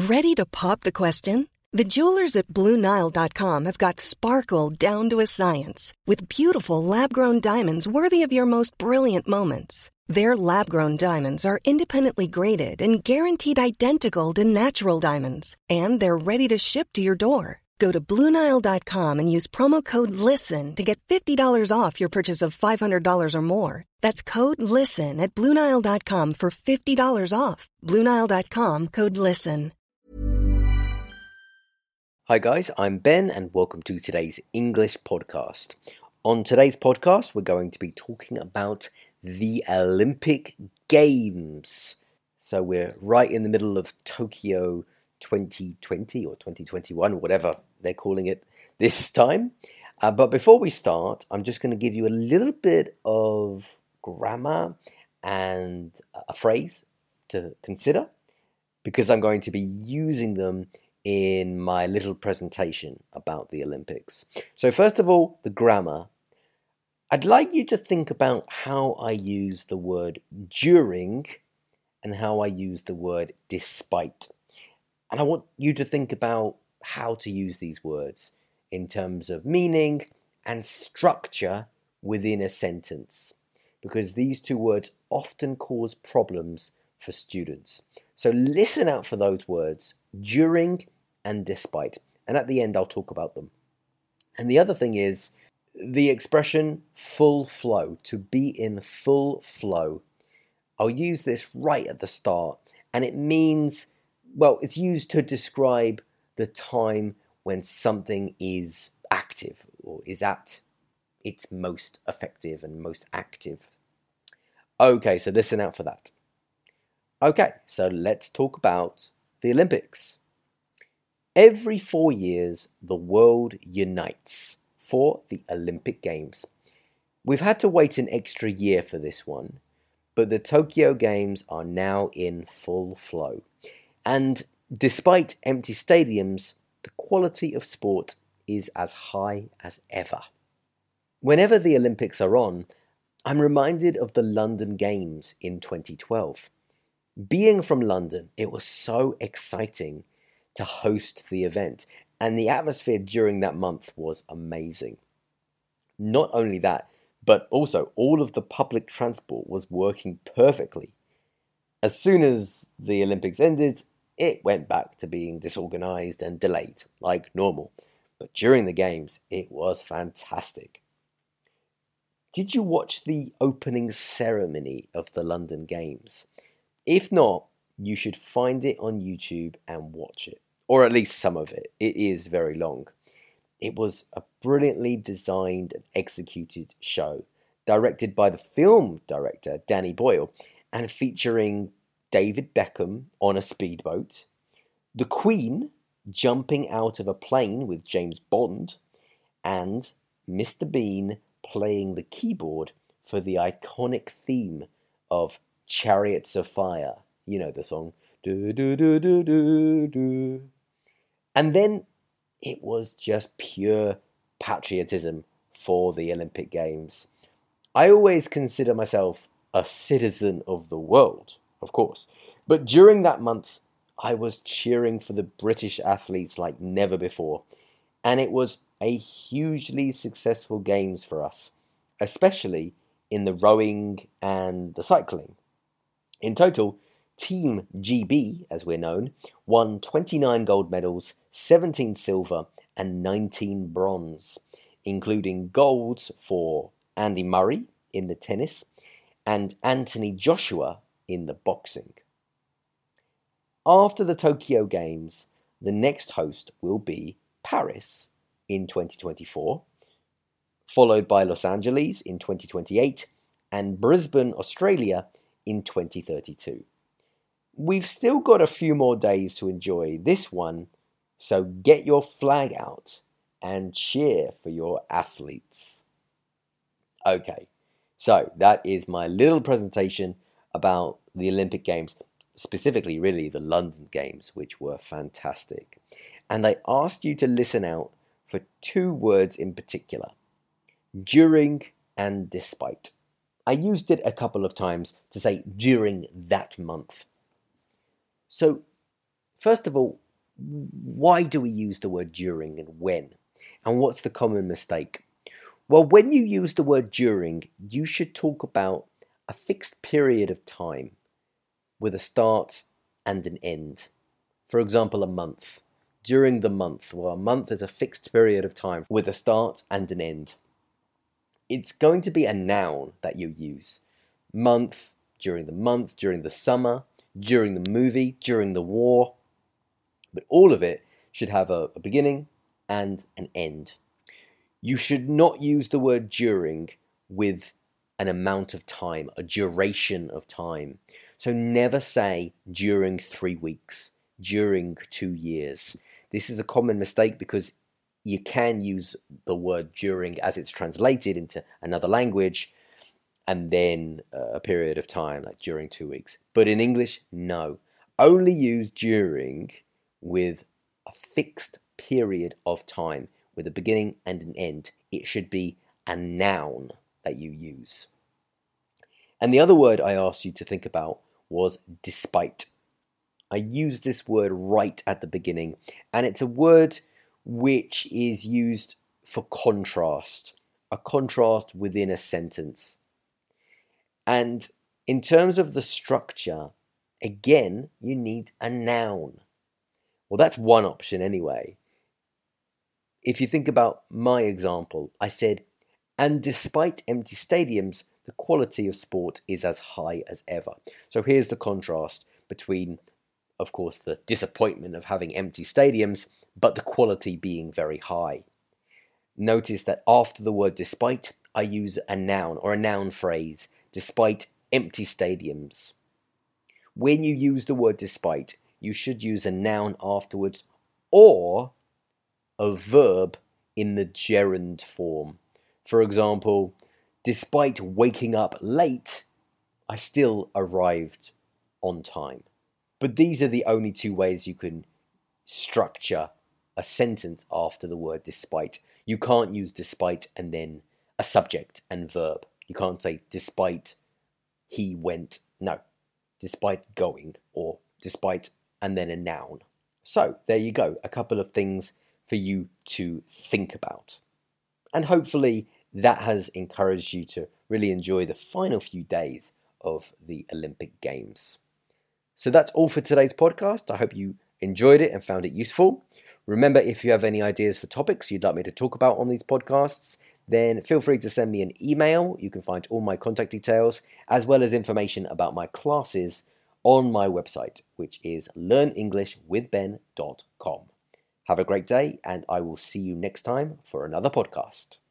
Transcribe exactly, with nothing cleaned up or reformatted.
Ready to pop the question? The jewelers at Blue Nile dot com have got sparkle down to a science with beautiful lab-grown diamonds worthy of your most brilliant moments. Their lab-grown diamonds are independently graded and guaranteed identical to natural diamonds, and they're ready to ship to your door. Go to Blue Nile dot com and use promo code LISTEN to get fifty dollars off your purchase of five hundred dollars or more. That's code LISTEN at Blue Nile dot com for fifty dollars off. Blue Nile dot com, code LISTEN. Hi guys, I'm Ben and welcome to today's English podcast. On today's podcast, we're going to be talking about the Olympic Games. So we're right in the middle of Tokyo twenty twenty or twenty twenty-one, whatever they're calling it this time. Uh, but before we start, I'm just going to give you a little bit of grammar and a phrase to consider because I'm going to be using them in my little presentation about the Olympics. So first of all, the grammar. I'd like you to think about how I use the word during and how I use the word despite. And I want you to think about how to use these words in terms of meaning and structure within a sentence, because these two words often cause problems for students. So listen out for those words, during and despite. And at the end, I'll talk about them. And the other thing is the expression full flow, to be in full flow. I'll use this right at the start, and it means, well, it's used to describe the time when something is active or is at its most effective and most active. Okay, so listen out for that. Okay, so let's talk about the Olympics. Every four years, the world unites for the Olympic Games. We've had to wait an extra year for this one, but the Tokyo Games are now in full flow. And despite empty stadiums, the quality of sport is as high as ever. Whenever the Olympics are on, I'm reminded of the London Games in twenty twelve. Being from London, it was so exciting to host the event, and the atmosphere during that month was amazing. Not only that, but also all of the public transport was working perfectly. As soon as the Olympics ended, it went back to being disorganized and delayed, like normal. But during the games, it was fantastic. Did you watch the opening ceremony of the London Games? If not, you should find it on YouTube and watch it. Or at least some of it. It is very long. It was a brilliantly designed and executed show, directed by the film director Danny Boyle, and featuring David Beckham on a speedboat, the Queen jumping out of a plane with James Bond, and Mister Bean playing the keyboard for the iconic theme of Chariots of Fire. You know the song. Do, do, do, do, do, do. And then it was just pure patriotism for the Olympic Games. I always consider myself a citizen of the world, of course. But during that month, I was cheering for the British athletes like never before. And it was a hugely successful games for us, especially in the rowing and the cycling. In total, Team G B, as we're known, won twenty-nine gold medals, seventeen silver and nineteen bronze, including golds for Andy Murray in the tennis and Anthony Joshua in the boxing. After the Tokyo Games, the next host will be Paris in twenty twenty-four, followed by Los Angeles in twenty twenty-eight and Brisbane, Australia in twenty thirty-two. We've still got a few more days to enjoy this one, so get your flag out and cheer for your athletes. Okay, so that is my little presentation about the Olympic Games, specifically really the London Games, which were fantastic. And I asked you to listen out for two words in particular, during and despite. I used it a couple of times to say during that month. So First of all, why do we use the word during and when? And what's the common mistake? Well, when you use the word during, you should talk about a fixed period of time with a start and an end. For example, a month. During the month. Well, a month is a fixed period of time with a start and an end. It's going to be a noun that you use. Month, during the month, during the summer, during the movie, during the war. But all of it should have a, a beginning and an end. You should not use the word during with an amount of time, a duration of time. So never say during three weeks, during two years. This is a common mistake because you can use the word during as it's translated into another language and then a period of time, like during two weeks. But in English, no. Only use during with a fixed period of time, with a beginning and an end. It should be a noun that you use. And the other word I asked you to think about was despite. I used this word right at the beginning, and it's a word which is used for contrast, a contrast within a sentence. And in terms of the structure, again, you need a noun. Well, that's one option anyway. If you think about my example, I said, and despite empty stadiums, the quality of sport is as high as ever. So here's the contrast between, of course, the disappointment of having empty stadiums, but the quality being very high. Notice that after the word despite, I use a noun or a noun phrase, despite empty stadiums. When you use the word despite, you should use a noun afterwards or a verb in the gerund form. For example, despite waking up late, I still arrived on time. But these are the only two ways you can structure a sentence after the word despite. You can't use despite and then a subject and verb. You can't say despite he went. No, despite going or despite and then a noun. So there you go, a couple of things for you to think about. And hopefully that has encouraged you to really enjoy the final few days of the Olympic Games. So that's all for today's podcast. I hope you enjoyed it and found it useful. Remember, if you have any ideas for topics you'd like me to talk about on these podcasts, then feel free to send me an email. You can find all my contact details as well as information about my classes on my website, which is learn english with ben dot com. Have a great day, and I will see you next time for another podcast.